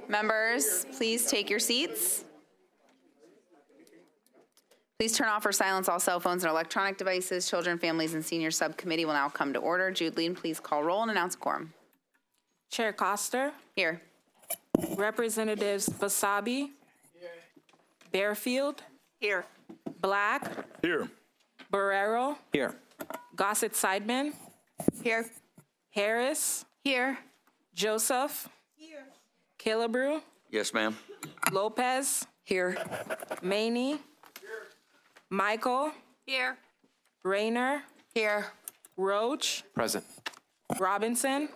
Members, please take your seats. Please turn off or silence all cell phones and electronic devices. Children, Families, and Senior Subcommittee will now come to order. Jude, please call roll and announce quorum. Chair Coster. Here. Representatives Basabi. Here. Bearfield. Here. Black. Here. Barrero. Here. Gossett Sideman. Here. Harris. Here. Joseph. Here. Killebrew. Yes, ma'am. Lopez. Here. Maney. Here. Michael. Here. Rayner. Here. Roach. Present. Robinson.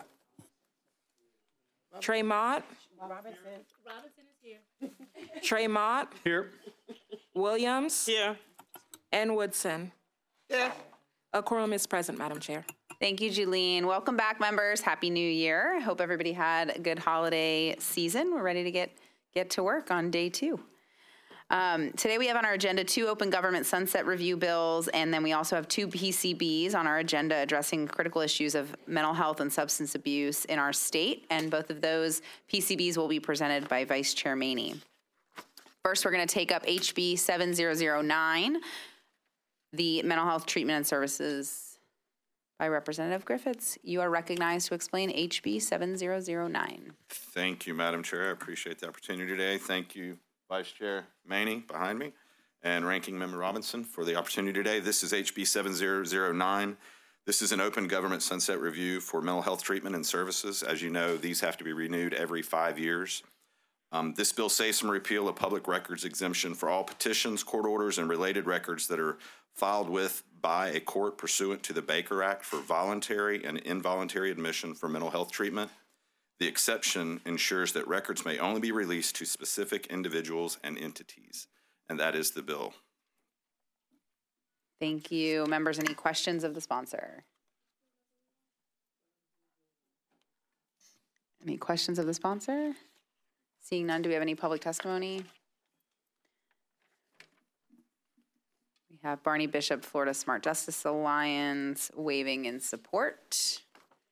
Tremont. Robinson is here. Tremont. Here. Williams. Here. And Woodson. Here. A quorum is present, Madam Chair. Thank you, Julene. Welcome back, members. Happy New Year. I hope everybody had a good holiday season. We're ready to get to work on day 2. Today we have on our agenda 2 open government sunset review bills, and then we also have 2 PCBs on our agenda addressing critical issues of mental health and substance abuse in our state, and both of those PCBs will be presented by Vice Chair Maney. First, we're going to take up HB 7009, the Mental Health Treatment and Services by Representative Griffiths. You are recognized to explain HB 7009. Thank you, Madam Chair. I appreciate the opportunity today. Thank you, Vice Chair Maney behind me and Ranking Member Robinson for the opportunity today. This is HB 7009. This is an open government sunset review for mental health treatment and services. As you know, these have to be renewed every 5 years. This bill saves from repeal a public records exemption for all petitions, court orders, and related records that are filed with by a court pursuant to the Baker Act for voluntary and involuntary admission for mental health treatment. The exception ensures that records may only be released to specific individuals and entities, and that is the bill. Thank you. Members, any questions of the sponsor? Any questions of the sponsor? Seeing none, do we have any public testimony? We have Barney Bishop, Florida Smart Justice Alliance, waving in support.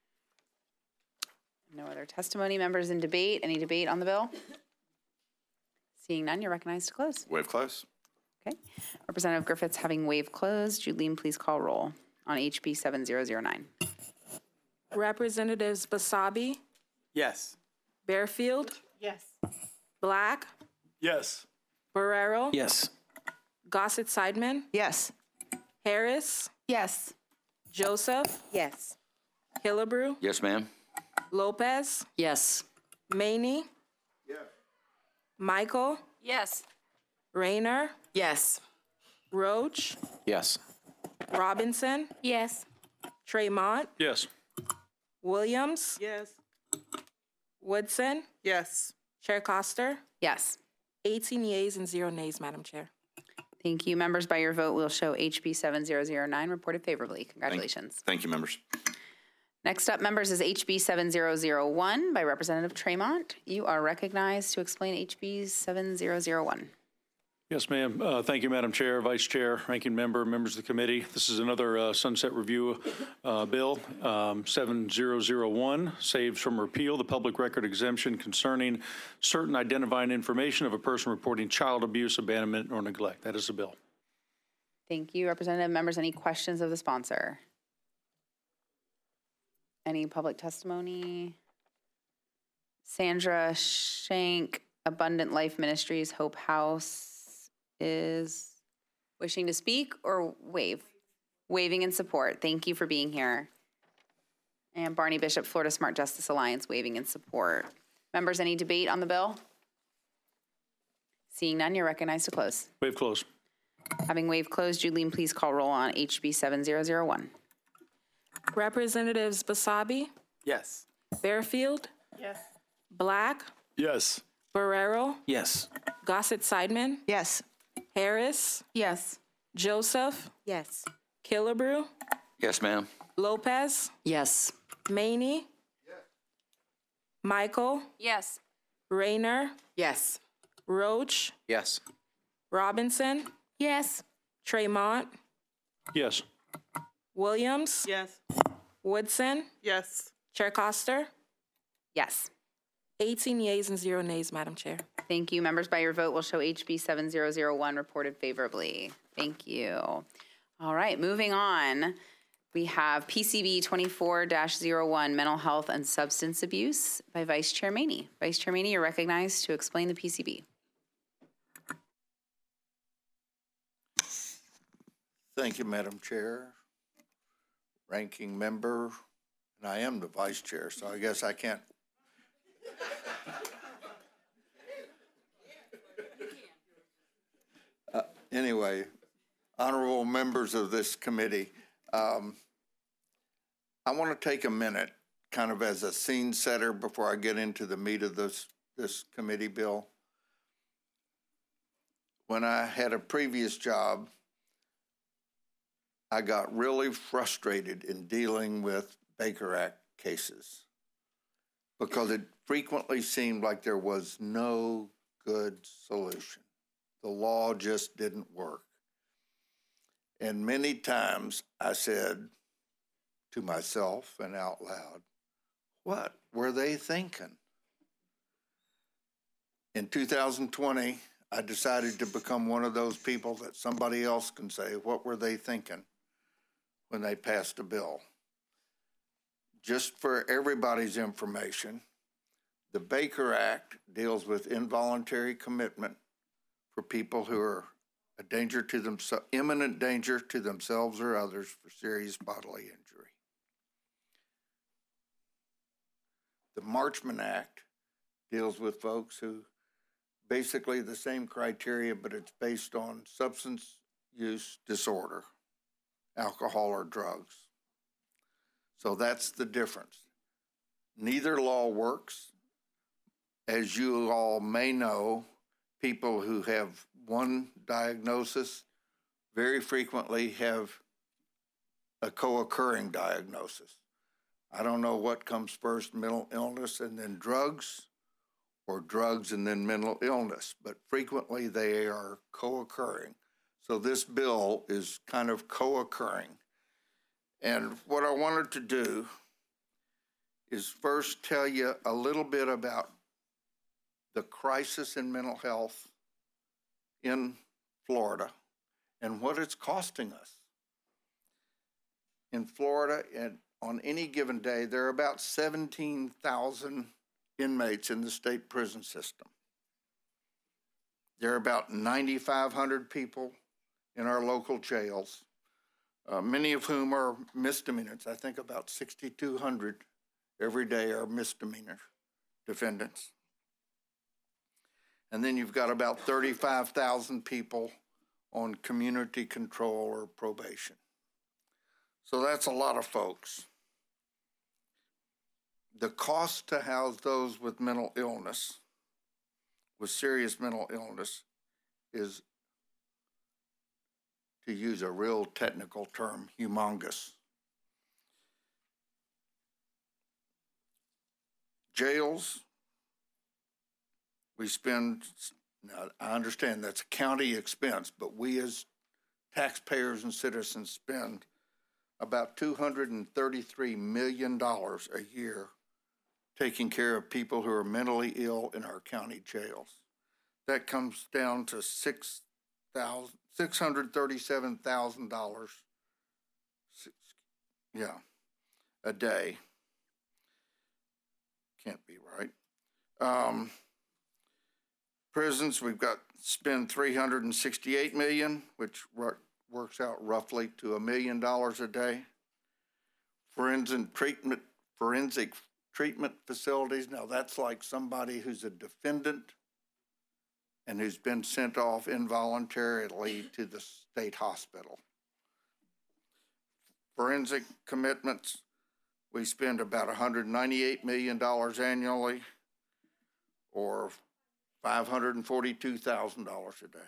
No other testimony. Members in debate. Any debate on the bill? Seeing none, you're recognized to close. Wave close. Okay. Representative Griffiths having wave closed. Jude, please call roll on HB 7009. Representatives Basabi. Yes. Bearfield. Yes. Black. Yes. Barrero. Yes. Gossett Sideman. Yes. Harris. Yes. Joseph. Yes. Killebrew. Yes, ma'am. Lopez. Yes. Maney. Yes. Michael. Yes. Rayner. Yes. Roach. Yes. Robinson. Yes. Tremont. Yes. Williams. Yes. Woodson. Yes. Chair Coster. Yes. 18 yeas and 0 nays, Madam Chair. Thank you. Members, by your vote, we'll show HB 7009 reported favorably. Congratulations. Thank you, members. Next up, members, is HB 7001 by Representative Tremont. You are recognized to explain HB 7001. Yes, ma'am. Thank you, Madam Chair, Vice Chair, Ranking Member, members of the committee. This is another sunset review bill, 7001, saves from repeal the public record exemption concerning certain identifying information of a person reporting child abuse, abandonment, or neglect. That is the bill. Thank you. Representative members, any questions of the sponsor? Any public testimony? Sandra Shank, Abundant Life Ministries, Hope House, is wishing to speak or wave? Waving in support. Thank you for being here. And Barney Bishop, Florida Smart Justice Alliance, waving in support. Members, any debate on the bill? Seeing none, you're recognized to close. Wave close. Having wave closed, Jude, please call roll on HB 7001. Representatives Basabi. Yes. Bearfield. Yes. Black. Yes. Barrero. Yes. Gossett Sideman. Yes. Harris. Yes. Joseph. Yes. Killebrew. Yes, ma'am. Lopez. Yes. Maney. Michael. Yes. Rayner. Yes. Roach. Yes. Robinson. Yes. Tremont. Yes. Williams. Yes. Woodson. Yes. Chair Coster. Yes. 18 yeas and 0 nays, Madam Chair. Thank you. Members, by your vote will show HB 7001 reported favorably. Thank you. All right, moving on. We have PCB 24-01, Mental Health and Substance Abuse by Vice Chair Maney. Vice Chair Maney, you're recognized to explain the PCB. Thank you, Madam Chair. Ranking member, and I am the vice chair, so I guess I can't. Anyway, honorable members of this committee, I want to take a minute kind of as a scene setter before I get into the meat of this committee bill. When I had a previous job, I got really frustrated in dealing with Baker Act cases because it frequently seemed like there was no good solution. The law just didn't work. And many times I said to myself and out loud, what were they thinking? In 2020, I decided to become one of those people that somebody else can say, what were they thinking when they passed a bill? Just for everybody's information, the Baker Act deals with involuntary commitment for people who are a danger to themselves, imminent danger to themselves or others for serious bodily injury. The Marchman Act deals with folks who basically the same criteria, but it's based on substance use disorder, alcohol or drugs. So that's the difference. Neither law works. As you all may know, people who have one diagnosis very frequently have a co-occurring diagnosis. I don't know what comes first, mental illness and then drugs, or drugs and then mental illness, but frequently they are co-occurring. So this bill is kind of co-occurring. And what I wanted to do is first tell you a little bit about the crisis in mental health in Florida and what it's costing us. In Florida, and on any given day, there are about 17,000 inmates in the state prison system. There are about 9,500 people in our local jails, many of whom are misdemeanors. I think about 6,200 every day are misdemeanor defendants. And then you've got about 35,000 people on community control or probation. So that's a lot of folks. The cost to house those with mental illness, with serious mental illness, is, to use a real technical term, humongous. Jails, we spend, now I understand that's a county expense, but we as taxpayers and citizens spend about $233 million a year taking care of people who are mentally ill in our county jails. That comes down to $637,000, a day. Can't be right. Prisons, we've got spend $368 million, which works out roughly to $1 million a day. Forensic treatment facilities. Now that's like somebody who's a defendant and who's been sent off involuntarily to the state hospital. Forensic commitments, we spend about $198 million annually, or $542,000 a day.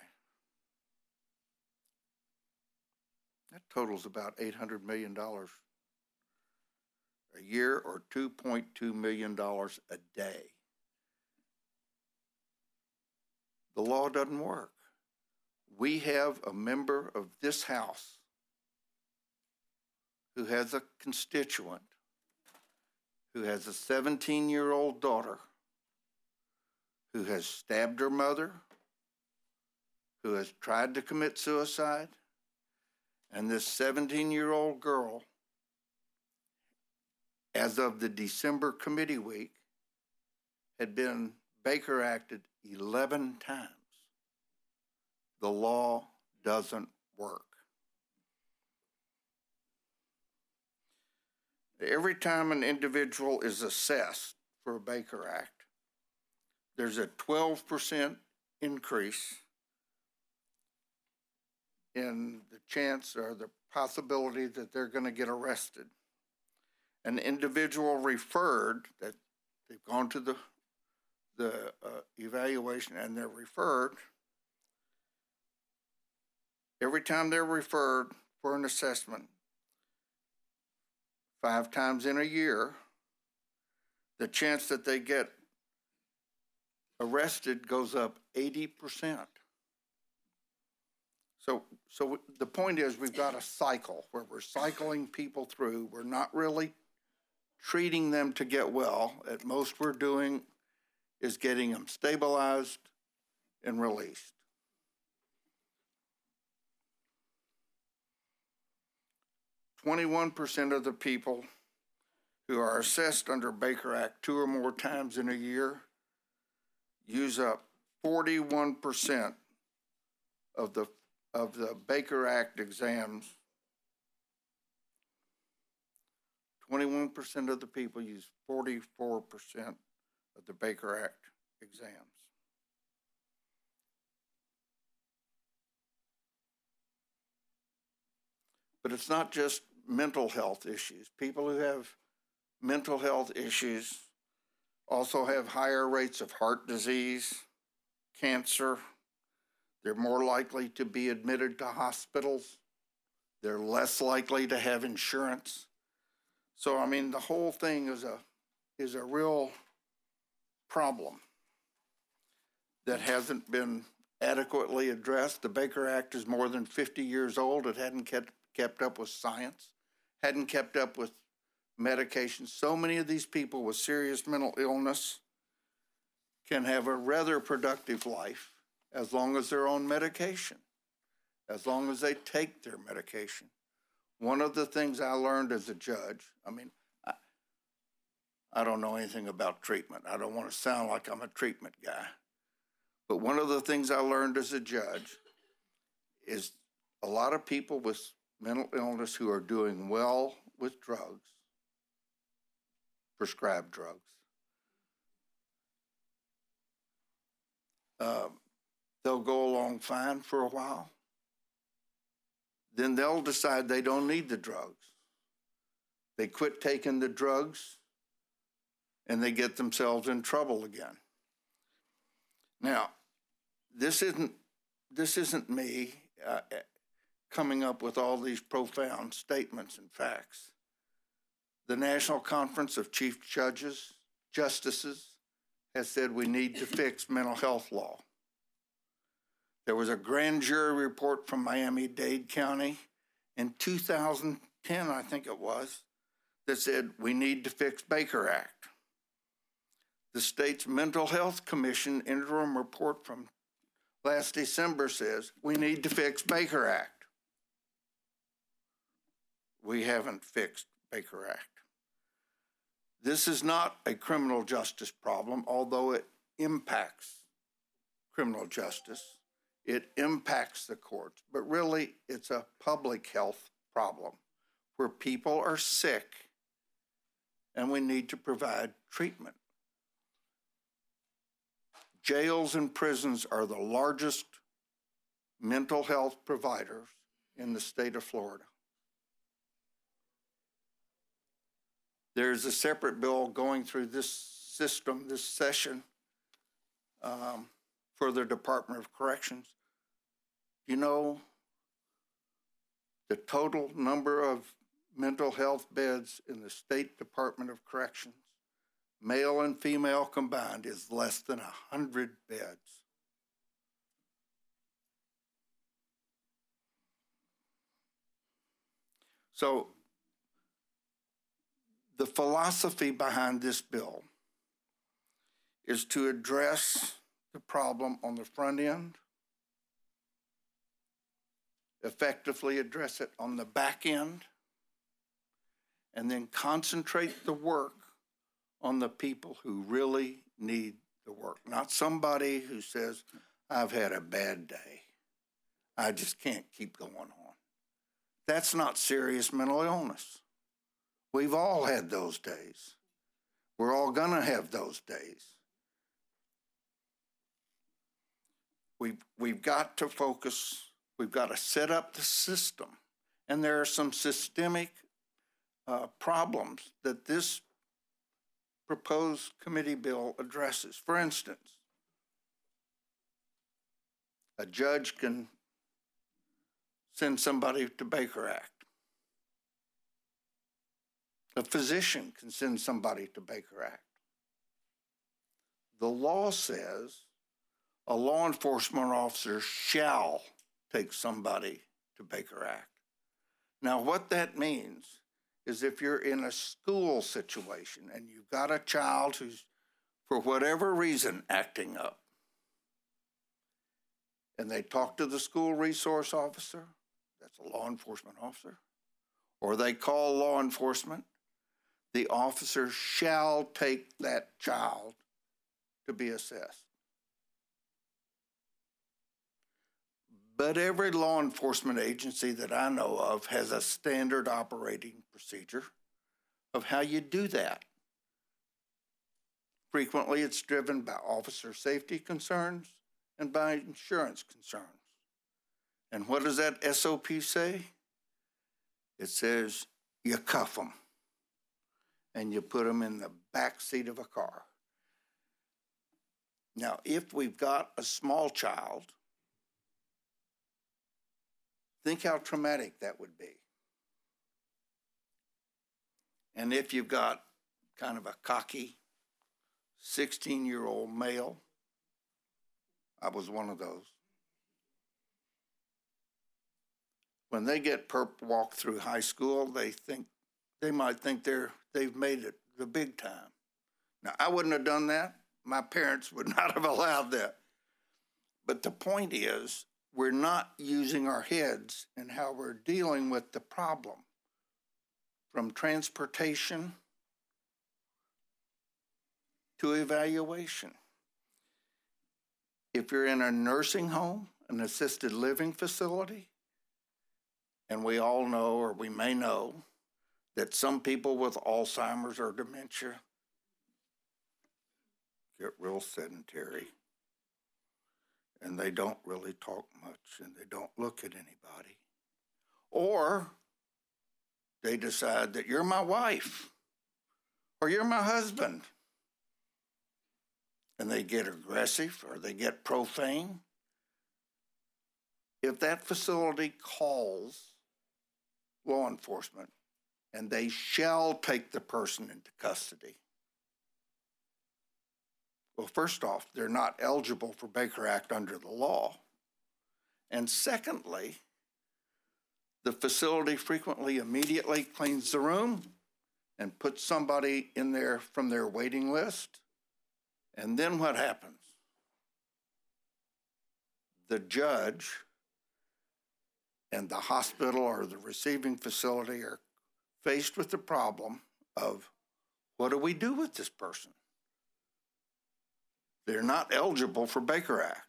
That totals about $800 million a year, or $2.2 million a day. The law doesn't work. We have a member of this House who has a constituent who has a 17-year-old daughter who has stabbed her mother, who has tried to commit suicide, and this 17-year-old girl, as of the December committee week, had been Baker Acted 11 times. The law doesn't work. Every time an individual is assessed for a Baker Act, there's a 12% increase in the chance or the possibility that they're going to get arrested. An individual referred, that they've gone to the evaluation and they're referred, every time they're referred for an assessment, 5 times in a year, the chance that they get arrested goes up 80%. So the point is, we've got a cycle where we're cycling people through. We're not really treating them to get well. At most we're doing is getting them stabilized and released. %, of the people who are assessed under Baker Act 2 or more times in a year use up 41% of the Baker Act exams. 21% of the people use 44% of the Baker Act exams. But it's not just mental health issues. People who have mental health issues also have higher rates of heart disease, cancer. They're more likely to be admitted to hospitals. They're less likely to have insurance. So, I mean, the whole thing is a real problem that hasn't been adequately addressed. The Baker Act is more than 50 years old. It hadn't kept up with science, hadn't kept up with medication. So many of these people with serious mental illness can have a rather productive life as long as they're on medication, as long as they take their medication. One of the things I learned as a judge, I mean, I don't know anything about treatment. I don't want to sound like I'm a treatment guy. But one of the things I learned as a judge is a lot of people with mental illness who are doing well with drugs, prescribed drugs, they'll go along fine for a while. Then they'll decide they don't need the drugs. They quit taking the drugs and they get themselves in trouble again. Now, this isn't me coming up with all these profound statements and facts. The National Conference of Chief Justices has said we need to fix mental health law. There was a grand jury report from Miami-Dade County in 2010, I think it was, that said we need to fix Baker Act. The state's Mental Health Commission interim report from last December says we need to fix Baker Act. We haven't fixed Baker Act. This is not a criminal justice problem, although it impacts criminal justice. It impacts the courts, but really it's a public health problem where people are sick and we need to provide treatment. Jails and prisons are the largest mental health providers in the state of Florida. There's a separate bill going through this system, this session, for the Department of Corrections. You know, the total number of mental health beds in the State Department of Corrections, male and female combined, is less than 100 beds. So, the philosophy behind this bill is to address the problem on the front end, effectively address it on the back end, and then concentrate the work on the people who really need the work. Not somebody who says, I've had a bad day. I just can't keep going on. That's not serious mental illness. We've all had those days. We're all going to have those days. We've got to focus. We've got to set up the system. And there are some systemic problems that this proposed committee bill addresses. For instance, a judge can send somebody to Baker Act. A physician can send somebody to Baker Act. The law says a law enforcement officer shall take somebody to Baker Act. Now, what that means is if you're in a school situation and you've got a child who's, for whatever reason, acting up, and they talk to the school resource officer, that's a law enforcement officer, or they call law enforcement, the officer shall take that child to be assessed. But every law enforcement agency that I know of has a standard operating procedure of how you do that. Frequently, it's driven by officer safety concerns and by insurance concerns. And what does that SOP say? It says you cuff them and you put them in the back seat of a car. Now, if we've got a small child, think how traumatic that would be. And if you've got kind of a cocky 16-year-old male, I was one of those. When they get perp walked through high school, they might think they've made it the big time. Now, I wouldn't have done that. My parents would not have allowed that. But the point is, we're not using our heads in how we're dealing with the problem. From transportation to evaluation. If you're in a nursing home, an assisted living facility, and we all know, or we may know, that some people with Alzheimer's or dementia get real sedentary. And they don't really talk much, and they don't look at anybody. Or they decide that you're my wife, or you're my husband. And they get aggressive, or they get profane. If that facility calls law enforcement, and they shall take the person into custody, well, first off, they're not eligible for Baker Act under the law. And secondly, the facility frequently immediately cleans the room and puts somebody in there from their waiting list. And then what happens? The judge and the hospital or the receiving facility are faced with the problem of, what do we do with this person? They're not eligible for Baker Act.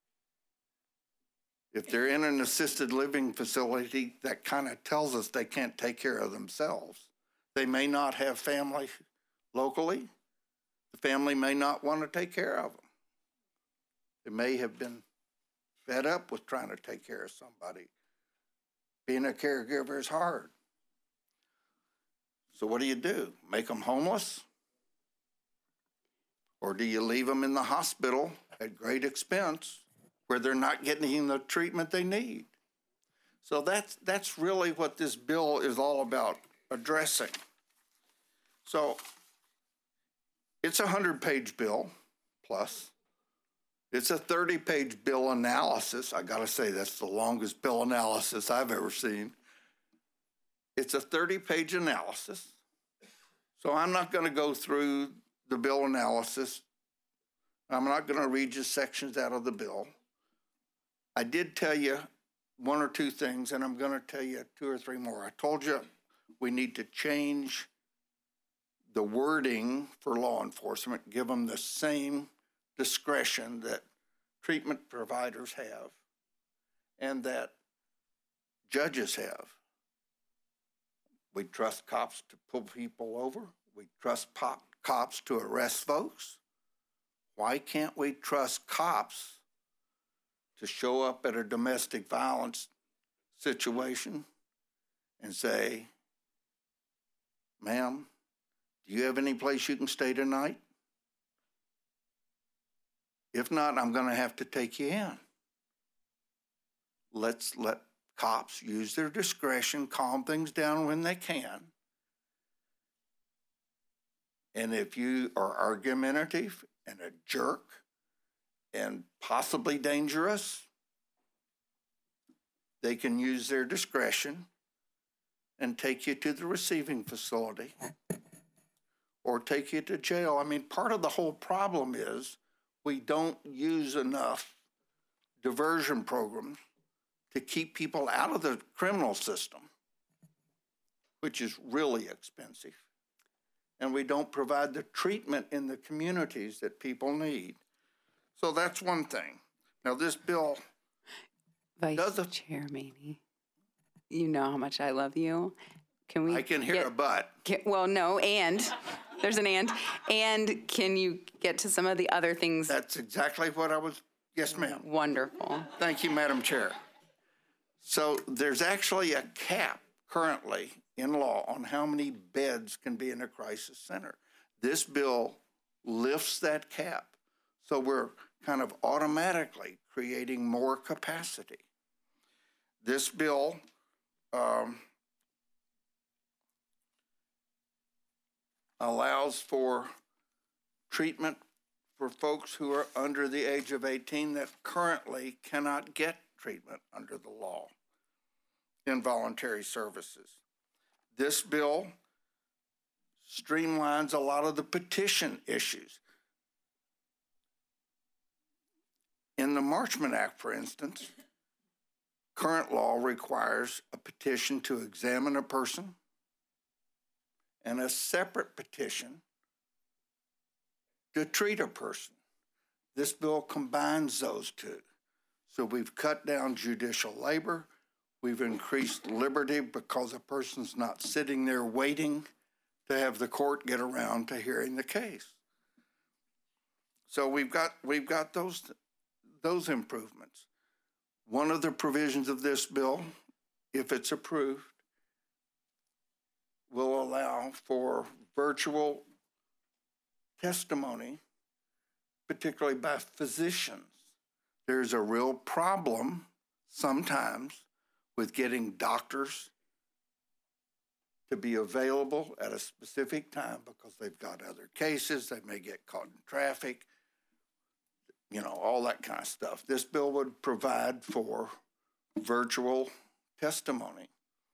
If they're in an assisted living facility, that kind of tells us they can't take care of themselves. They may not have family locally. The family may not want to take care of them. They may have been fed up with trying to take care of somebody. Being a caregiver is hard. So what do? Make them homeless? Or do you leave them in the hospital at great expense where they're not getting the treatment they need? So that's really what this bill is all about addressing. So it's a 100-page bill plus. It's a 30-page bill analysis. I gotta say, that's the longest bill analysis I've ever seen. It's a 30-page analysis. So I'm not gonna go through the bill analysis. I'm not going to read you sections out of the bill. I did tell you one or two things, and I'm going to tell you two or three more. I told you we need to change the wording for law enforcement, give them the same discretion that treatment providers have and that judges have. We trust cops to pull people over. We trust cops to arrest folks. Why can't we trust cops to show up at a domestic violence situation and say, ma'am, do you have any place you can stay tonight? If not, I'm going to have to take you in. Let's let cops use their discretion, calm things down when they can. And if you are argumentative and a jerk and possibly dangerous, they can use their discretion and take you to the receiving facility or take you to jail. I mean, part of the whole problem is we don't use enough diversion programs to keep people out of the criminal system, which is really expensive. And we don't provide the treatment in the communities that people need. So that's one thing. Now, this bill Vice Chair Maney, you know how much I love you. Can we? I can hear a but. Well, no, and there's an and. And can you get to some of the other things? That's exactly what I was. Yes, ma'am. Wonderful. Thank you, Madam Chair. So there's actually a cap currently in law on how many beds can be in a crisis center. This bill lifts that cap. So we're kind of automatically creating more capacity. This bill allows for treatment for folks who are under the age of 18 that currently cannot get treatment under the law in voluntary services. This bill streamlines a lot of the petition issues. In the Marchman Act, for instance, current law requires a petition to examine a person and a separate petition to treat a person. This bill combines those two. So we've cut down judicial labor. We've increased liberty because a person's not sitting there waiting to have the court get around to hearing the case. So we've got those improvements. One of the provisions of this bill, if it's approved, will allow for virtual testimony, particularly by physicians. There's a real problem sometimes with getting doctors to be available at a specific time because they've got other cases, they may get caught in traffic, you know, all that kind of stuff. This bill would provide for virtual testimony.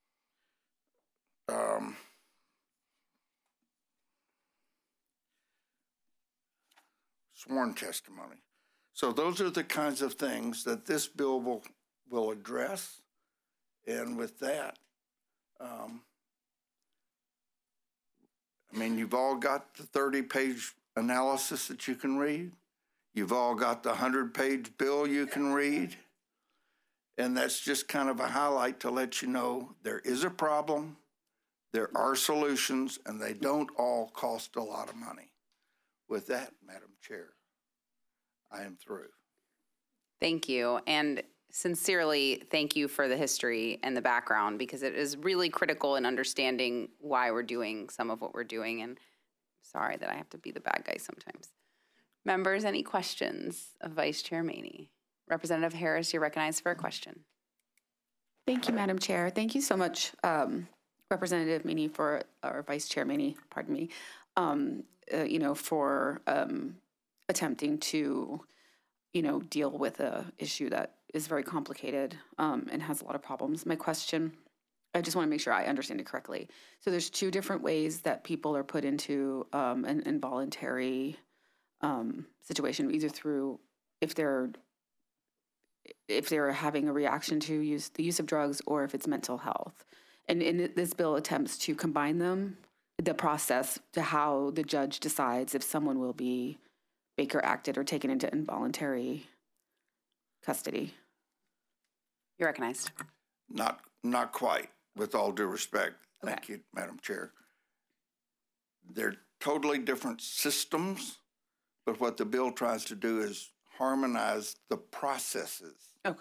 Sworn testimony. So those are the kinds of things that this bill will address. And with that, I mean, you've all got the 30-page analysis that you can read. You've all got the 100-page bill you can read. And that's just kind of a highlight to let you know there is a problem, there are solutions, and they don't all cost a lot of money. With that, Madam Chair, I am through. Thank you. And sincerely, thank you for the history and the background, because it is really critical in understanding why we're doing some of what we're doing. And sorry that I have to be the bad guy sometimes. Members, any questions of Vice Chair Maney? Representative Harris, you're recognized for a question. Thank you, Madam Chair. Thank you so much, Representative Maney, or Vice Chair Maney, pardon me, for attempting to, deal with a issue that is very complicated and has a lot of problems. My question, I just want to make sure I understand it correctly. So there's two different ways that people are put into an involuntary situation, either through if they're having a reaction to the use of drugs, or if it's mental health. And this bill attempts to combine them, the process to how the judge decides if someone will be Baker acted or taken into involuntary custody. You're recognized. Not quite, with all due respect. Thank Okay. you, Madam Chair. They're totally different systems, but what the bill tries to do is harmonize the processes. Okay.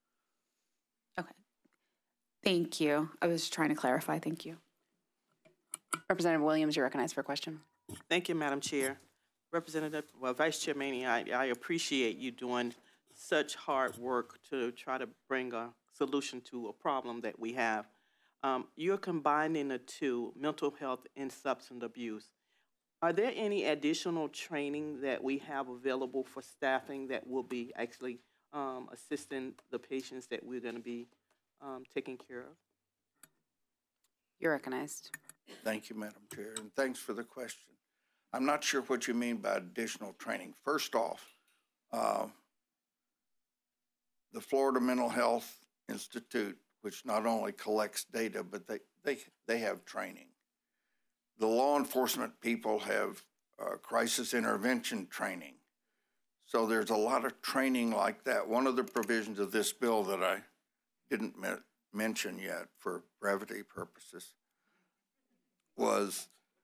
Thank you. I was trying to clarify. Thank you. Representative Williams, you're recognized for a question. Thank you, Madam Chair. Vice Chair Maney, I appreciate you doing such hard work to try to bring a solution to a problem that we have. You're combining the two, mental health and substance abuse. Are there any additional training that we have available for staffing that will be actually assisting the patients that we're going to be taking care of? You're recognized. Thank you, Madam Chair, and thanks for the question. I'm not sure what you mean by additional training. First off, the Florida Mental Health Institute, which not only collects data, but they have training. The law enforcement people have crisis intervention training. So there's a lot of training like that. One of the provisions of this bill that I didn't mention yet for brevity purposes was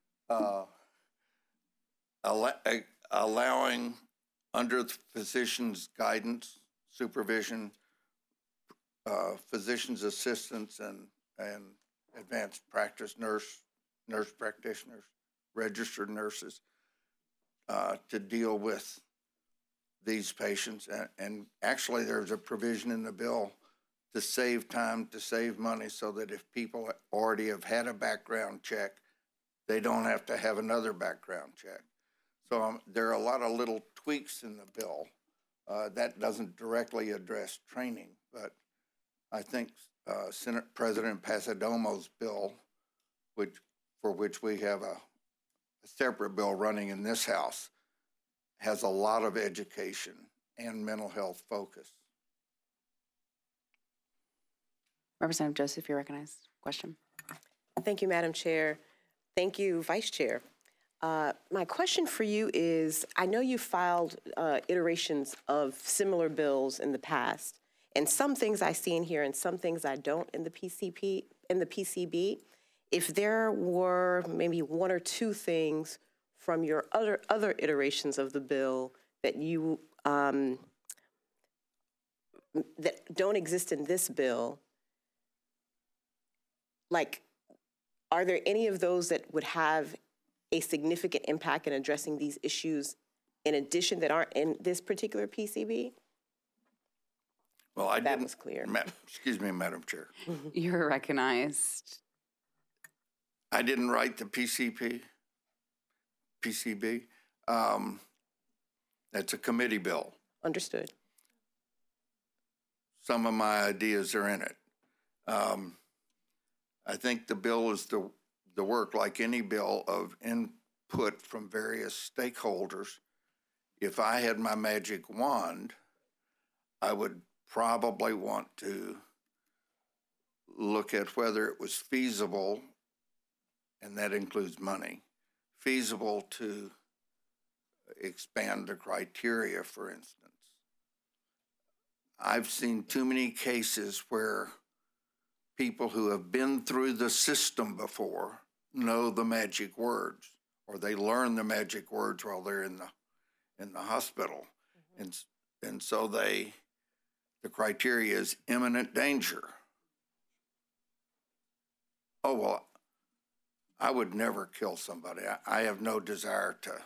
allowing, under the physician's guidance, supervision, physician's assistants and advanced practice nurse practitioners, registered nurses, to deal with these patients. And actually there's a provision in the bill to save time, to save money, so that if people already have had a background check, they don't have to have another background check. So there are a lot of little tweaks in the bill. That doesn't directly address training, but I think Senate President Pasadomo's bill, for which we have a separate bill running in this House, has a lot of education and mental health focus. Representative Joseph, you're recognized. Question. Thank you, Madam Chair. Thank you, Vice Chair. My question for you is, I know you filed iterations of similar bills in the past, and some things I see in here and some things I don't in the PCB. If there were maybe one or two things from your other iterations of the bill that you that don't exist in this bill, like, are there any of those that would have a significant impact in addressing these issues in addition that aren't in this particular PCB? Well, I that didn't. Was clear. Excuse me, Madam Chair. You're recognized. I didn't write the PCB. That's a committee bill. Understood. Some of my ideas are in it. I think the bill is the work, like any bill, of input from various stakeholders. If I had my magic wand, I would probably want to look at whether it was feasible, and that includes money, feasible to expand the criteria, for instance. I've seen too many cases where people who have been through the system before know the magic words, or they learn the magic words while they're in the hospital. Mm-hmm. And so the criteria is imminent danger. Oh, well, I would never kill somebody. I have no desire to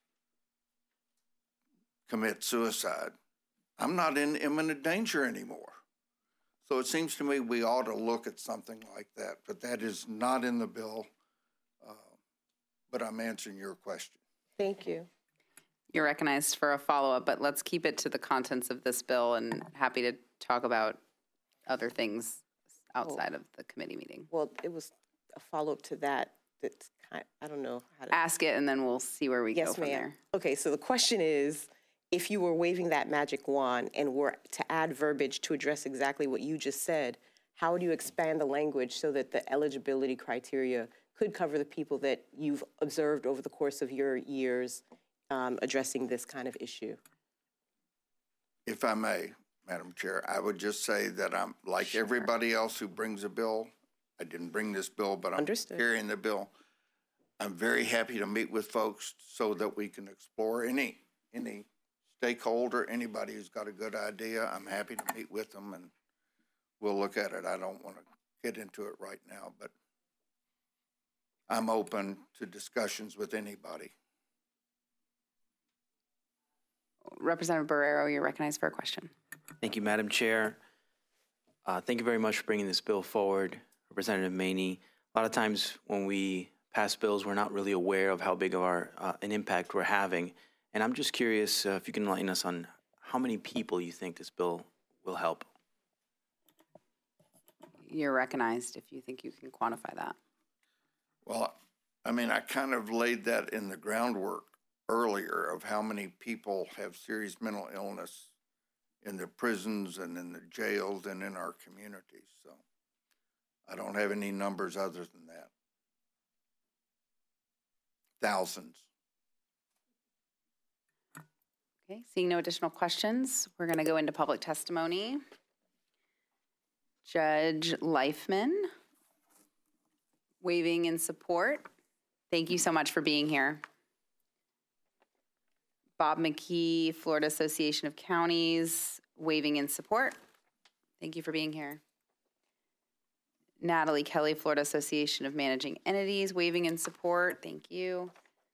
commit suicide. I'm not in imminent danger anymore. So it seems to me we ought to look at something like that, but that is not in the bill. But I'm answering your question. Thank you. You're recognized for a follow-up, but let's keep it to the contents of this bill, and happy to talk about other things outside of the committee meeting. Well, it was a follow-up to that. that's I don't know how to. Ask it, and then we'll see where we go Yes, from ma'am. there. Okay, so the question is, if you were waving that magic wand and were to add verbiage to address exactly what you just said, how would you expand the language so that the eligibility criteria could cover the people that you've observed over the course of your years addressing this kind of issue? If I may, Madam Chair, I would just say that I'm like everybody else who brings a bill. I didn't bring this bill, but I'm Understood. carrying the bill. I'm very happy to meet with folks so that we can explore any stakeholder, anybody who's got a good idea. I'm happy to meet with them and we'll look at it. I don't want to get into it right now, but I'm open to discussions with anybody. Representative Barrero, you're recognized for a question. Thank you, Madam Chair. Thank you very much for bringing this bill forward, Representative Maney. A lot of times when we pass bills, we're not really aware of how big of an impact we're having. And I'm just curious if you can enlighten us on how many people you think this bill will help. You're recognized if you think you can quantify that. Well, I mean, I kind of laid that in the groundwork earlier of how many people have serious mental illness in the prisons and in the jails and in our communities. So I don't have any numbers other than that. Thousands. Okay, seeing no additional questions, we're going to go into public testimony. Judge Leifman, waving in support. Thank you so much for being here. Bob McKee, Florida Association of Counties, waving in support. Thank you for being here. Natalie Kelly, Florida Association of Managing Entities, waving in support. Thank you.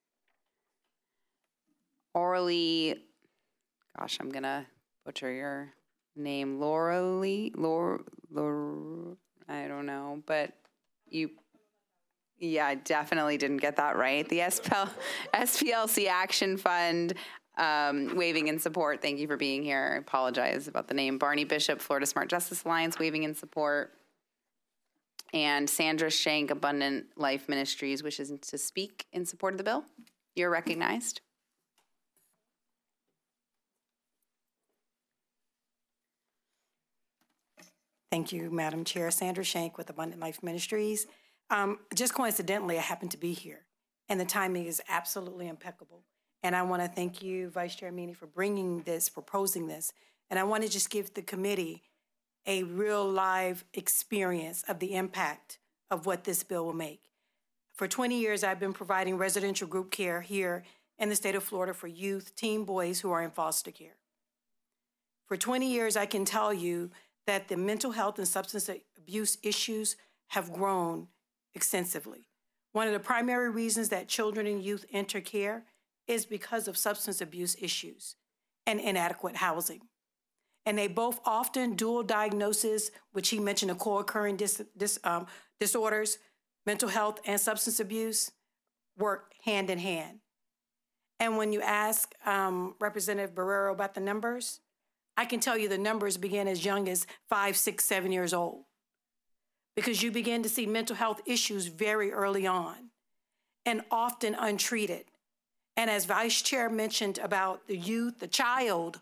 Orly, gosh, I'm gonna butcher your name. Laura, I don't know, but yeah, I definitely didn't get that right. The SPLC Action Fund, waving in support. Thank you for being here. I apologize about the name. Barney Bishop, Florida Smart Justice Alliance, waving in support. And Sandra Shank, Abundant Life Ministries, wishes to speak in support of the bill. You're recognized. Thank you, Madam Chair. Sandra Shank with Abundant Life Ministries. Just coincidentally, I happen to be here, and the timing is absolutely impeccable. And I want to thank you, Vice Chair Meany, for proposing this. And I want to just give the committee a real live experience of the impact of what this bill will make. For 20 years, I've been providing residential group care here in the state of Florida for youth, teen boys who are in foster care. For 20 years, I can tell you that the mental health and substance abuse issues have grown extensively. One of the primary reasons that children and youth enter care is because of substance abuse issues and inadequate housing. And they both often dual diagnosis, which he mentioned, the co-occurring disorders, mental health and substance abuse, work hand in hand. And when you ask Representative Barrero about the numbers, I can tell you the numbers begin as young as 5, 6, 7 years old, because you begin to see mental health issues very early on and often untreated. And as Vice Chair mentioned about the youth, the child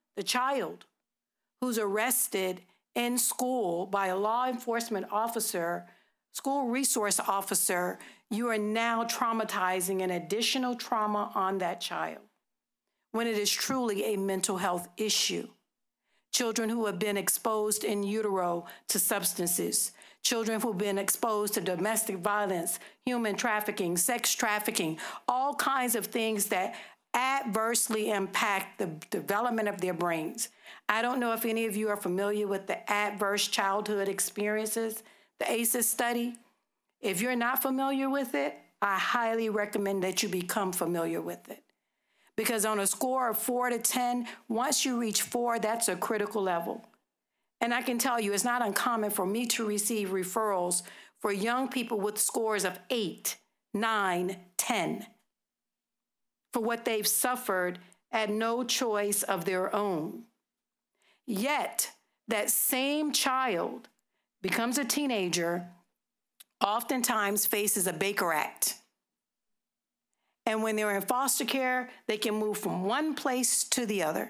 who's arrested in school by a law enforcement officer, school resource officer, you are now traumatizing an additional trauma on that child when it is truly a mental health issue. Children who have been exposed in utero to substances, children who have been exposed to domestic violence, human trafficking, sex trafficking, all kinds of things that adversely impact the development of their brains. I don't know if any of you are familiar with the Adverse Childhood Experiences, the ACEs study. If you're not familiar with it, I highly recommend that you become familiar with it. Because on a score of 4 to 10, once you reach 4, that's a critical level. And I can tell you, it's not uncommon for me to receive referrals for young people with scores of 8, 9, 10, for what they've suffered at no choice of their own. Yet, that same child becomes a teenager, oftentimes faces a Baker Act. And when they're in foster care, they can move from one place to the other,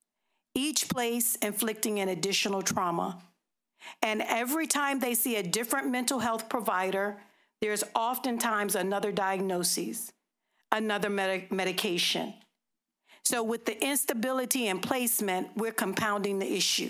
each place inflicting an additional trauma. And every time they see a different mental health provider, there's oftentimes another diagnosis, another medication. So with the instability in placement, we're compounding the issue.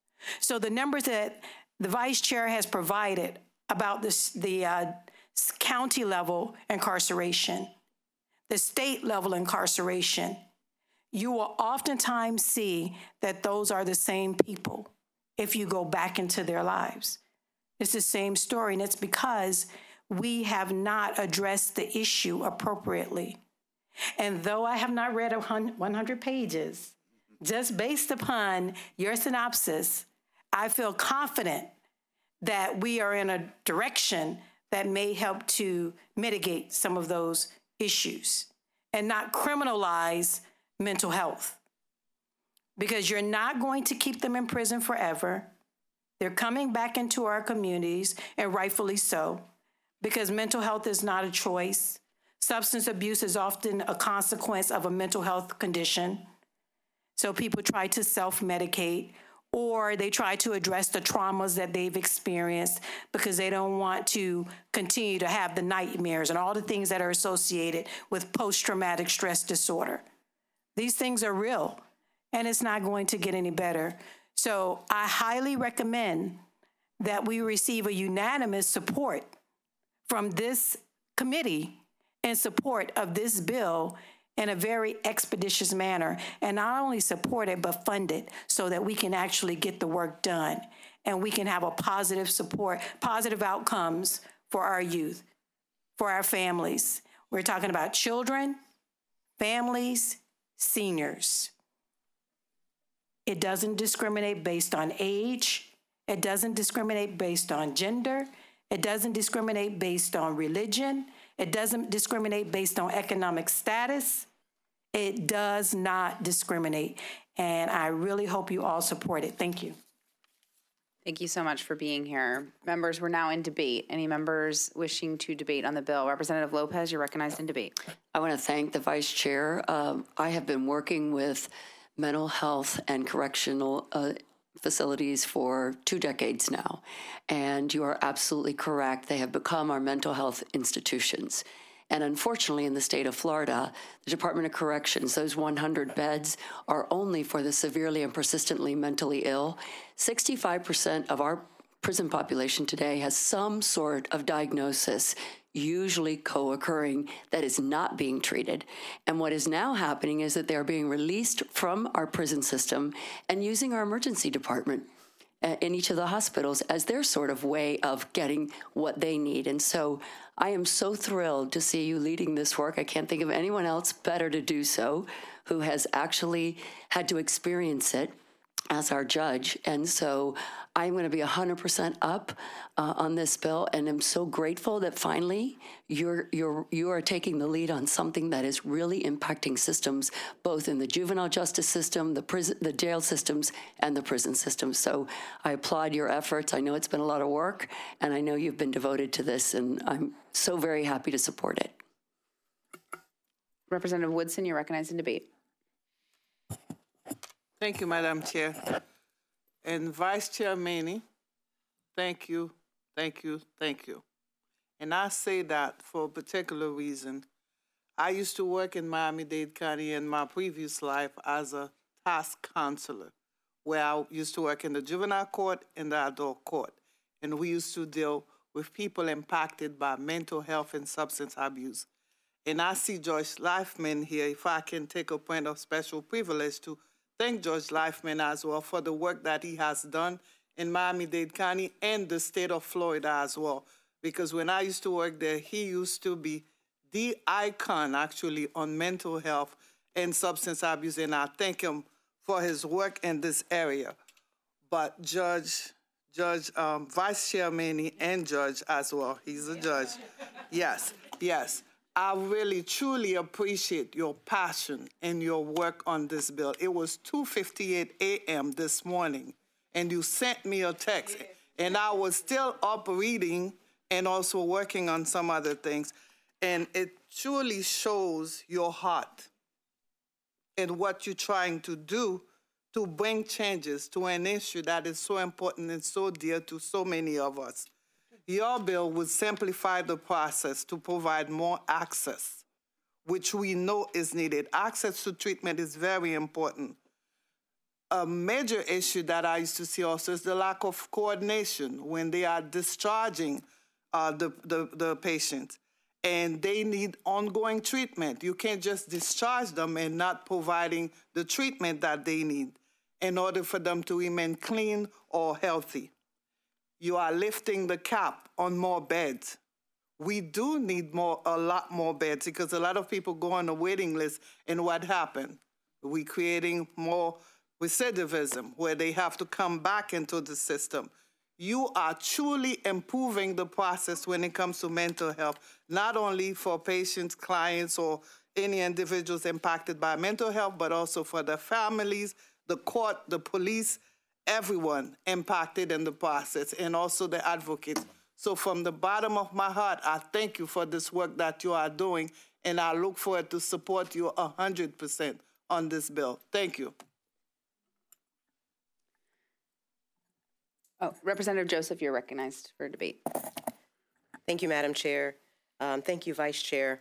So the numbers that the vice chair has provided about the county level incarceration, the state level incarceration, you will oftentimes see that those are the same people if you go back into their lives. It's the same story, and it's because we have not addressed the issue appropriately. And though I have not read 100 pages, just based upon your synopsis, I feel confident that we are in a direction that may help to mitigate some of those issues and not criminalize mental health. Because you're not going to keep them in prison forever. They're coming back into our communities, and rightfully so, because mental health is not a choice. Substance abuse is often a consequence of a mental health condition. So people try to self-medicate, or they try to address the traumas that they've experienced because they don't want to continue to have the nightmares and all the things that are associated with post-traumatic stress disorder. These things are real, and it's not going to get any better. So I highly recommend that we receive a unanimous support from this committee in support of this bill in a very expeditious manner, and not only support it, but fund it so that we can actually get the work done and we can have a positive support, positive outcomes for our youth, for our families. We're talking about children, families, seniors. It doesn't discriminate based on age. It doesn't discriminate based on gender. It doesn't discriminate based on religion. It doesn't discriminate based on economic status. It does not discriminate. And I really hope you all support it. Thank you. Thank you so much for being here. Members, we're now in debate. Any members wishing to debate on the bill? Representative Lopez, you're recognized in debate. I want to thank the vice chair. I have been working with mental health and correctional facilities for 2 decades now. And you are absolutely correct. They have become our mental health institutions. And unfortunately, in the state of Florida, the Department of Corrections, those 100 beds are only for the severely and persistently mentally ill. 65% of our prison population today has some sort of diagnosis, usually co-occurring, that is not being treated. And what is now happening is that they're being released from our prison system and using our emergency department in each of the hospitals as their sort of way of getting what they need. And so I am so thrilled to see you leading this work. I can't think of anyone else better to do so who has actually had to experience it as our judge. And so I'm going to be 100% up on this bill, and I'm so grateful that finally you are taking the lead on something that is really impacting systems, both in the juvenile justice system, the jail systems, and the prison system. So I applaud your efforts. I know it's been a lot of work, and I know you've been devoted to this, and I'm so very happy to support it. Representative Woodson, you're recognized in debate. Thank you, Madam Chair. And Vice Chair Maney, thank you, thank you, thank you. And I say that for a particular reason. I used to work in Miami-Dade County in my previous life as a task counselor, where I used to work in the juvenile court and the adult court. And we used to deal with people impacted by mental health and substance abuse. And I see Judge Leifman here, if I can take a point of special privilege to thank Judge Leifman as well for the work that he has done in Miami-Dade County and the state of Florida as well. Because when I used to work there, he used to be the icon, actually, on mental health and substance abuse, and I thank him for his work in this area. But Vice Chair Maney and Judge as well, he's a judge. Yes, yes. I really, truly appreciate your passion and your work on this bill. It was 2:58 a.m. this morning, and you sent me a text, and I was still up reading and also working on some other things. And it truly shows your heart and what you're trying to do to bring changes to an issue that is so important and so dear to so many of us. Your bill would simplify the process to provide more access, which we know is needed. Access to treatment is very important. A major issue that I used to see also is the lack of coordination when they are discharging the patient, and they need ongoing treatment. You can't just discharge them and not providing the treatment that they need in order for them to remain clean or healthy. You are lifting the cap on more beds. We do need a lot more beds, because a lot of people go on the waiting list, and what happened? We're creating more recidivism where they have to come back into the system. You are truly improving the process when it comes to mental health, not only for patients, clients, or any individuals impacted by mental health, but also for the families, the court, the police, everyone impacted in the process, and also the advocates. So from the bottom of my heart, I thank you for this work that you are doing, and I look forward to support you 100% on this bill. Thank you. Oh, Representative Joseph, you're recognized for debate. Thank you, Madam Chair. Thank you, Vice Chair.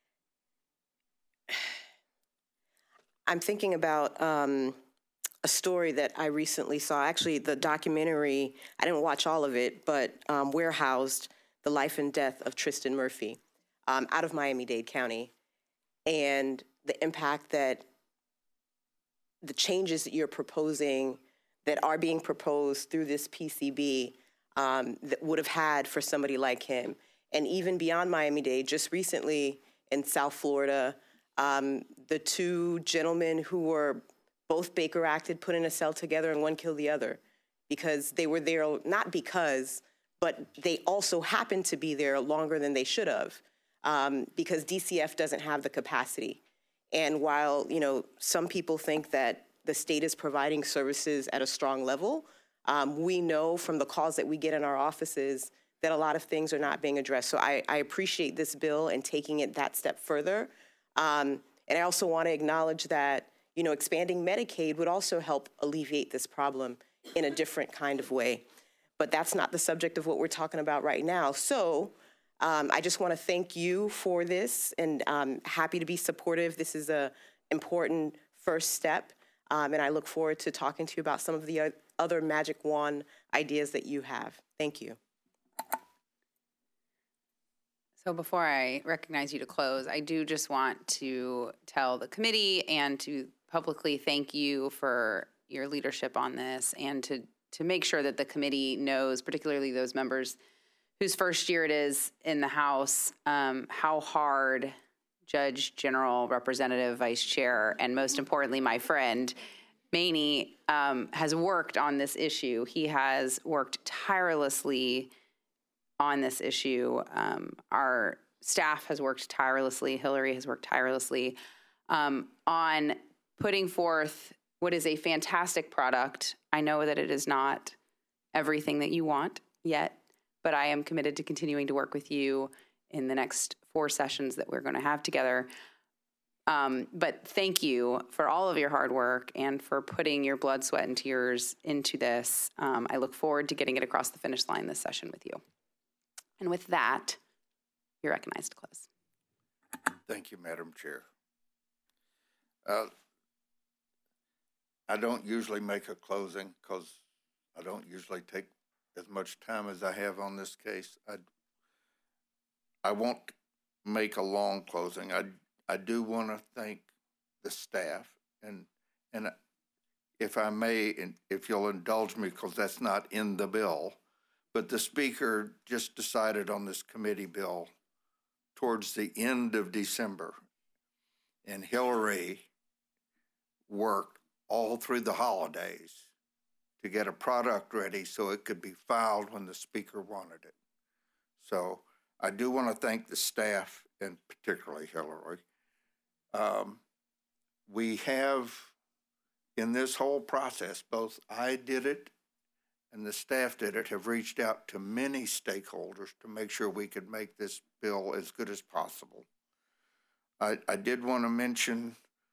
I'm thinking about a story that I recently saw. Actually, the documentary, I didn't watch all of it, but Warehoused, the life and death of Tristan Murphy out of Miami-Dade County, and the impact that the changes that you're proposing, that are being proposed through this PCB, that would have had for somebody like him. And even beyond Miami-Dade, just recently in South Florida, the two gentlemen who were both Baker acted, put in a cell together, and one killed the other because they were there, not because, but they also happened to be there longer than they should have, because DCF doesn't have the capacity. And while, you know, some people think that the state is providing services at a strong level, we know from the calls that we get in our offices that a lot of things are not being addressed. So I appreciate this bill and taking it that step further. And I also want to acknowledge that, you know, expanding Medicaid would also help alleviate this problem in a different kind of way. But that's not the subject of what we're talking about right now. So I just want to thank you for this, and I'm happy to be supportive. This is an important first step. And I look forward to talking to you about some of the other magic wand ideas that you have. Thank you. So before I recognize you to close, I do just want to tell the committee and to publicly thank you for your leadership on this, and to make sure that the committee knows, particularly those members whose first year it is in the House, how hard Judge General, Representative, Vice Chair, and most importantly, my friend, Maney, has worked on this issue. He has worked tirelessly on this issue. Our staff has worked tirelessly. Hillary has worked tirelessly on putting forth what is a fantastic product. I know that it is not everything that you want yet, but I am committed to continuing to work with you in the next 4 sessions that we're going to have together. But thank you for all of your hard work and for putting your blood, sweat, and tears into this. I look forward to getting it across the finish line this session with you. And with that, you're recognized to close. Thank you, Madam Chair. I don't usually make a closing because I don't usually take as much time as I have on this case. I won't make a long closing. I do want to thank the staff, and if I may, and if you'll indulge me, because that's not in the bill, but the Speaker just decided on this committee bill towards the end of December, and Hillary worked all through the holidays to get a product ready so it could be filed when the Speaker wanted it. So I do want to thank the staff, and particularly Hillary. We have, in this whole process, both I did it and the staff did it, have reached out to many stakeholders to make sure we could make this bill as good as possible. I did want to mention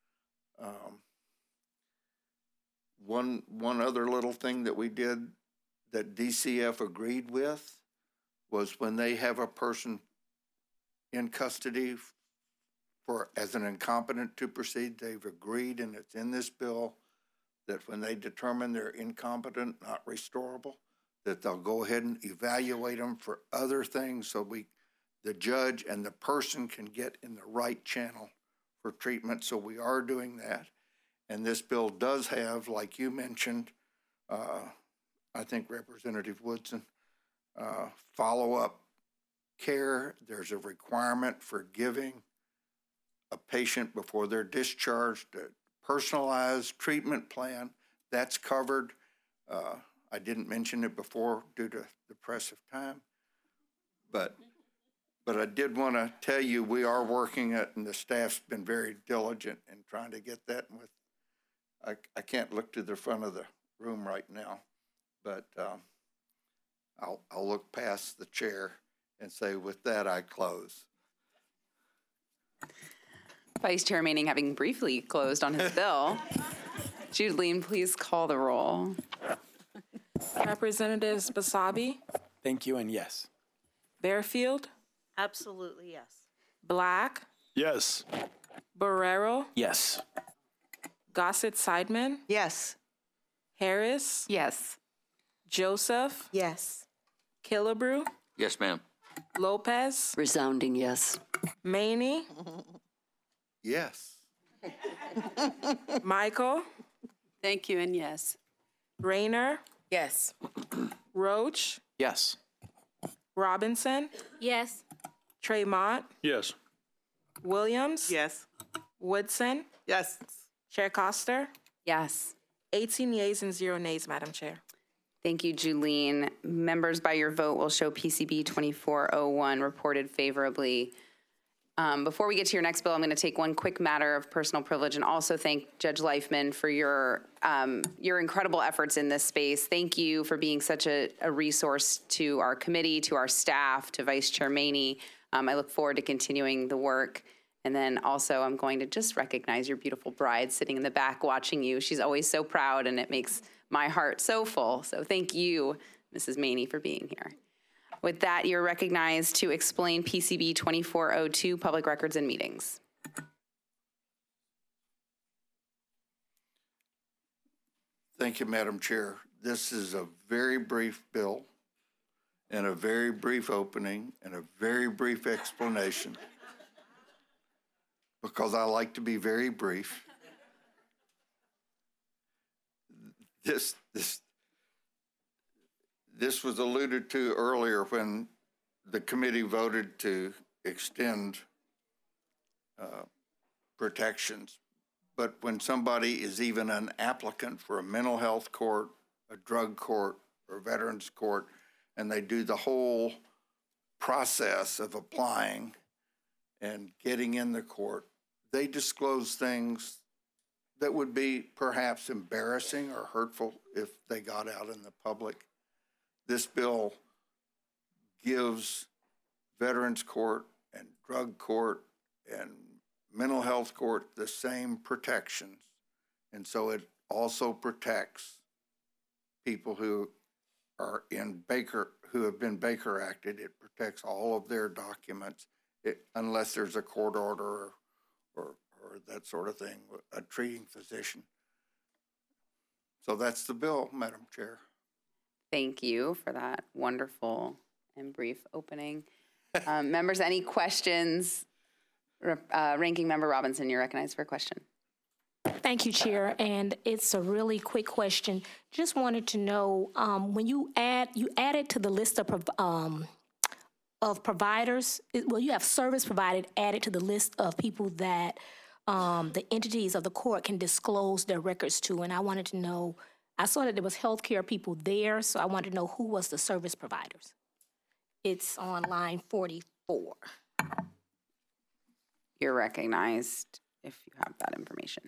one other little thing that we did that DCF agreed with was when they have a person in custody as an incompetent to proceed, they've agreed, and it's in this bill, that when they determine they're incompetent, not restorable, that they'll go ahead and evaluate them for other things so the judge and the person can get in the right channel for treatment. So we are doing that. And this bill does have, like you mentioned, I think Representative Woodson, follow-up care. There's a requirement for giving a patient before they're discharged a personalized treatment plan. That's covered. I didn't mention it before due to the press of time, but I did want to tell you we are working it, and the staff's been very diligent in trying to get that. I can't look to the front of the room right now, but I'll look past the chair and say, with that, I close. Vice Chair Manning, having briefly closed on his bill. Judeline, please call the roll. Representatives Basabi, Thank you and yes. Bearfield, Absolutely, yes. Black, Yes. Barrero, Yes. Gossett Sideman, Yes. Harris, Yes. Joseph, Yes. Killebrew, Yes, ma'am. Lopez, Resounding yes. Maney, Yes. Michael, Thank you and yes. Rayner, Yes. Roach, Yes. Robinson, Yes. Tremont, Yes. Williams, Yes. Woodson, Yes. Chair Coster, Yes. 18 yeas and 0 nays, Madam Chair. Thank you, Judeline. Members, by your vote, will show PCB 2401 reported favorably. Before we get to your next bill, I'm going to take one quick matter of personal privilege and also thank Judge Leifman for your incredible efforts in this space. Thank you for being such a resource to our committee, to our staff, to Vice Chair Maney. I look forward to continuing the work. And then also, I'm going to just recognize your beautiful bride sitting in the back watching you. She's always so proud, and it makes my heart so full. So thank you, Mrs. Maney, for being here. With that, you're recognized to explain PCB 2402, Public Records and Meetings. Thank you, Madam Chair. This is a very brief bill and a very brief opening and a very brief explanation because I like to be very brief. This was alluded to earlier when the committee voted to extend protections. But when somebody is even an applicant for a mental health court, a drug court, or veterans court, and they do the whole process of applying and getting in the court, they disclose things that would be perhaps embarrassing or hurtful if they got out in the public. This bill gives veterans court and drug court and mental health court the same protections. And so it also protects people who are who have been Baker Acted. It protects all of their documents unless there's a court order or that sort of thing, a treating physician. So that's the bill, Madam Chair. Thank you for that wonderful and brief opening. Members, any questions? Ranking Member Robinson, you're recognized for a question. Thank you, Chair. And it's a really quick question. Just wanted to know, when you added to the list of providers, you have service provided added to the list of people that the entities of the court can disclose their records to. And I wanted to know, I saw that there was healthcare people there, so I wanted to know who was the service providers. It's on line 44. You're recognized if you have that information.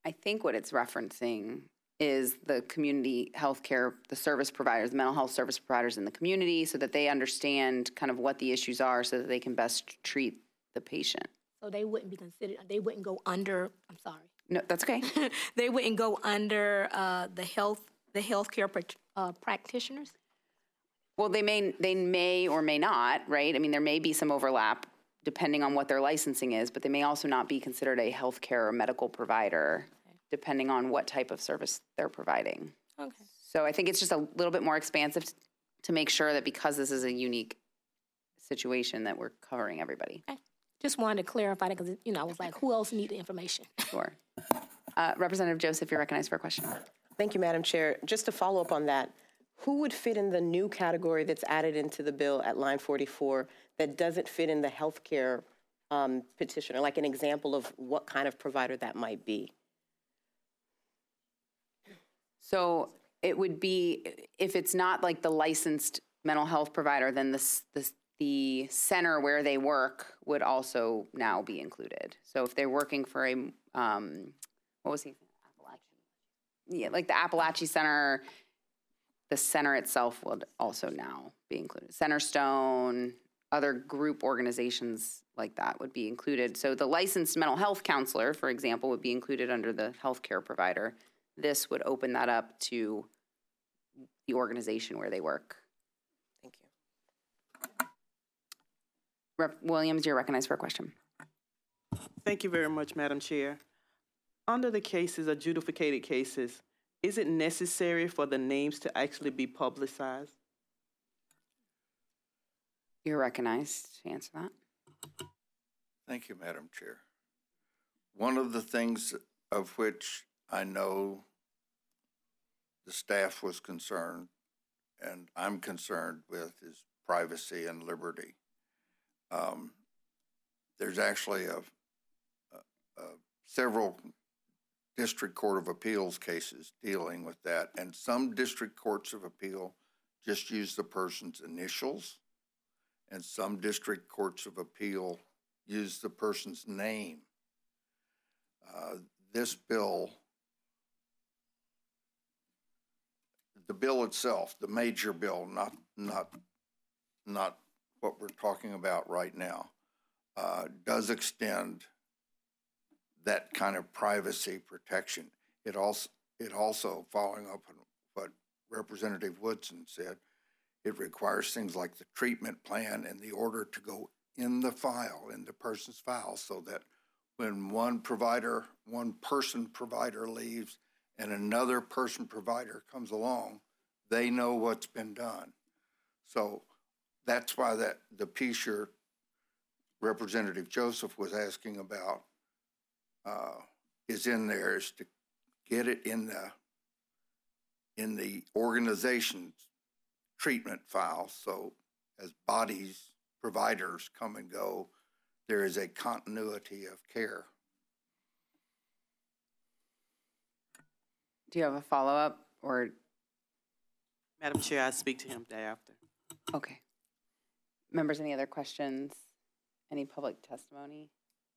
I think what it's referencing is the community healthcare, the service providers, the mental health service providers in the community, so that they understand kind of what the issues are so that they can best treat the patient. So they wouldn't be considered, they wouldn't go under, I'm sorry. No, that's okay. They wouldn't go under the healthcare practitioners? Well, they may or may not, right? I mean, there may be some overlap depending on what their licensing is, but they may also not be considered a healthcare or medical provider, depending on what type of service they're providing. Okay. So I think it's just a little bit more expansive to make sure that because this is a unique situation that we're covering everybody. Okay. Just wanted to clarify that because, I was like, who else need the information? Sure. Representative Joseph, you're recognized for a question. Thank you, Madam Chair. Just to follow up on that, who would fit in the new category that's added into the bill at line 44 that doesn't fit in the healthcare petitioner? Like an example of what kind of provider that might be. So it would be, if it's not like the licensed mental health provider, then the center where they work would also now be included. So if they're working for a, what was he? Appalachia. Yeah, like the Appalachia Center, the center itself would also now be included. Centerstone, other group organizations like that would be included. So the licensed mental health counselor, for example, would be included under the healthcare provider. This would open that up to the organization where they work. Thank you. Rep. Williams, you're recognized for a question. Thank you very much, Madam Chair. Under the cases, adjudicated cases, is it necessary for the names to actually be publicized? You're recognized to answer that. Thank you, Madam Chair. One of the things of which I know the staff was concerned, and I'm concerned with, is privacy and liberty. There's actually several district court of appeals cases dealing with that, and some district courts of appeal just use the person's initials, and some district courts of appeal use the person's name. This bill, the bill itself, the major bill, not what we're talking about right now, does extend that kind of privacy protection. It also, following up on what Representative Woodson said, it requires things like the treatment plan and the order to go in the file, in the person's file, so that when one person provider leaves and another person provider comes along, they know what's been done. So that's why the piece your Representative Joseph was asking about is in there, is to get it in the organization's treatment file. So as bodies, providers come and go, there is a continuity of care. Do you have a follow-up or? Madam Chair, I speak to him thereafter. Okay. Members, any other questions? Any public testimony?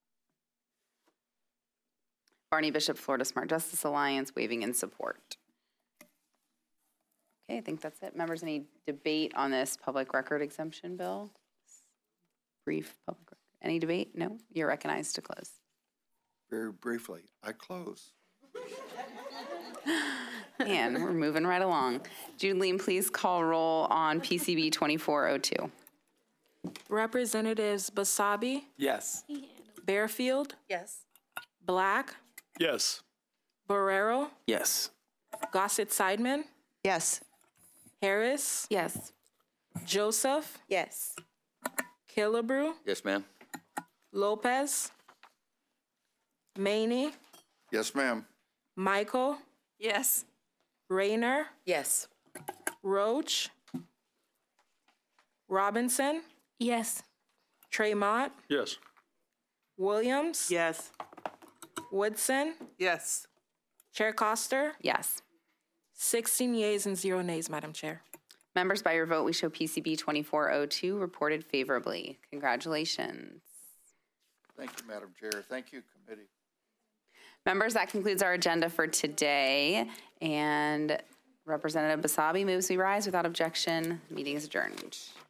Barney Bishop, Florida Smart Justice Alliance, waiving in support. Okay, I think that's it. Members, any debate on this public record exemption bill? Brief public record. Any debate? No? You're recognized to close. Very briefly, I close. And we're moving right along. Judeline, please call roll on PCB 2402. Representatives Basabi, Yes. Bearfield, Yes. Black, Yes. Barrero, Yes. Gossett Sideman, Yes. Harris, Yes. Joseph, Yes. Killebrew, Yes, ma'am. Lopez, Maney, Yes, ma'am. Michael, Yes. Rayner, Yes. Roach, Robinson, Yes. Tremont, Yes. Williams, Yes. Woodson, Yes. Chair Coster, Yes. 16 yeas and 0 nays, Madam Chair. Members, by your vote, we show PCB 2402 reported favorably. Congratulations. Thank you, Madam Chair. Thank you, committee. Members, that concludes our agenda for today. And Representative Basabe moves we rise without objection. Meeting is adjourned.